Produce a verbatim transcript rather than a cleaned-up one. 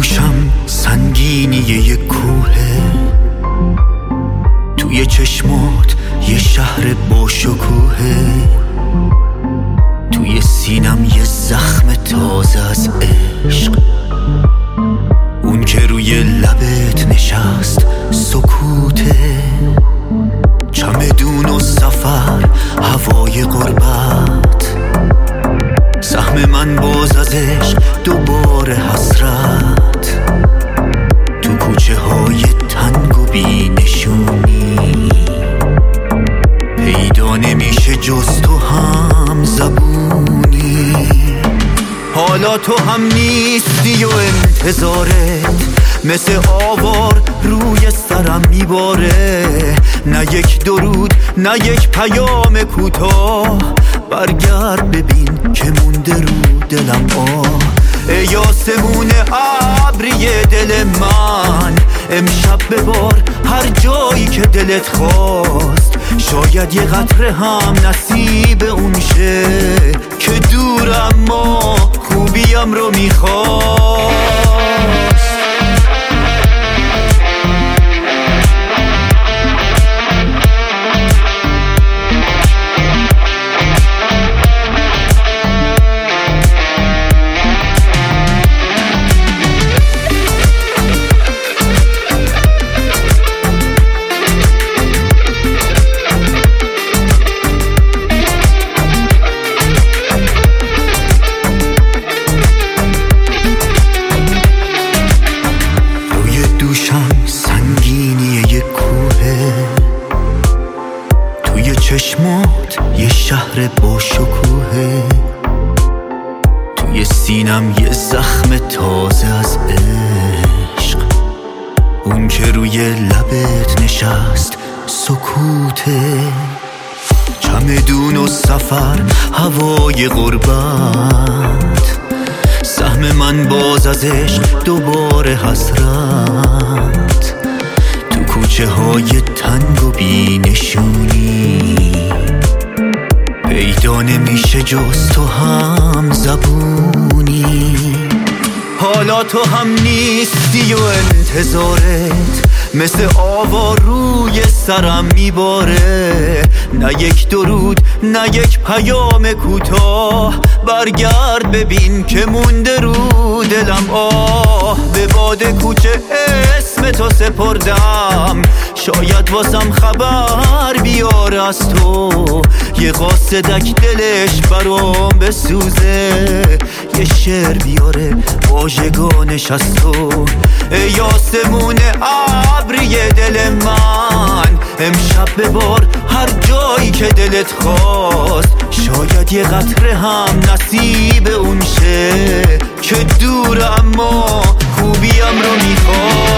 دوشم سنگینی یه کوهه، توی چشمات یه شهر با شکوهه، توی سینم یه زخم تازه از عشق، اون که روی لبت نشست سکوته، چمدون و سفر هوای غربت، سهم من باز از عشق دوباره حسرت، تو کوچه های تنگ و بی نشونی، پیدا نمیشه جز تو هم زبونی. حالا تو هم نیستی و انتظارت مثل آوار روی سرم میباره، نه یک درود نه یک پیام کوتاه، برگرد ببین که مونده رو دلم آه. ای آسمون ابری دل من، امشب ببار هر جایی که دلت خواست، شاید یه قطره هم نصیب اون شه که دور اما خوبیم رو میخواست. چشمات یه شهر با شکوهه، توی سینم یه زخم تازه از عشق، اون که روی لبت نشست سکوته، چمدون و سفر هوای غربت، سهم من باز از عشق دوباره حسرت، تو کوچه های تنگ و بی نشونی، پیدا نمیشه جز تو هم زبونی. حالا تو هم نیستی و انتظارت مثل آوار روی سرم میباره، نه یک درود نه یک پیام کوتاه، برگرد ببین که مونده رو دلم آه. به باد کوچه اسم تو سپردم، شاید واسم خبر بیاره از تو، یه قاصدک دلش برام بسوزه، یه شعر بیاره واژگانش از تو. ای آسمون ابری دل من، امشب ببار هر جایی که دلت خواست، شاید یه قطره هم نصیب اون شه که دور اما خوبیم رو میخواست.